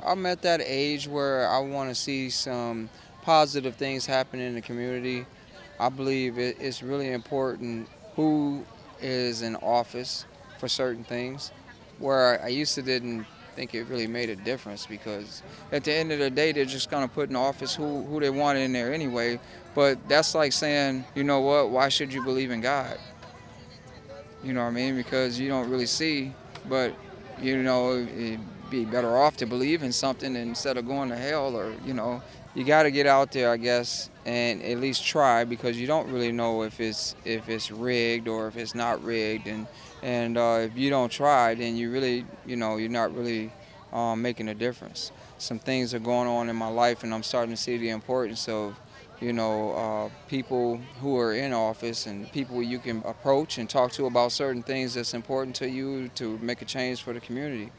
I'm at that age where I want to see some positive things happen in the community. I believe it's really important who is in office for certain things, where I used to didn't think it really made a difference because at the end of the day, they're just going to put in office who they want in there anyway. But that's like saying, you know what, why should you believe in God? You know what I mean? Because you don't really see, but it'd be better off to believe in something instead of going to hell, or you got to get out there, I guess, and at least try, because you don't really know if it's rigged or if it's not rigged, and if you don't try, then you really, you're not really making a difference. Some things are going on in my life, and I'm starting to see the importance of people who are in office and people you can approach and talk to about certain things that's important to you to make a change for the community.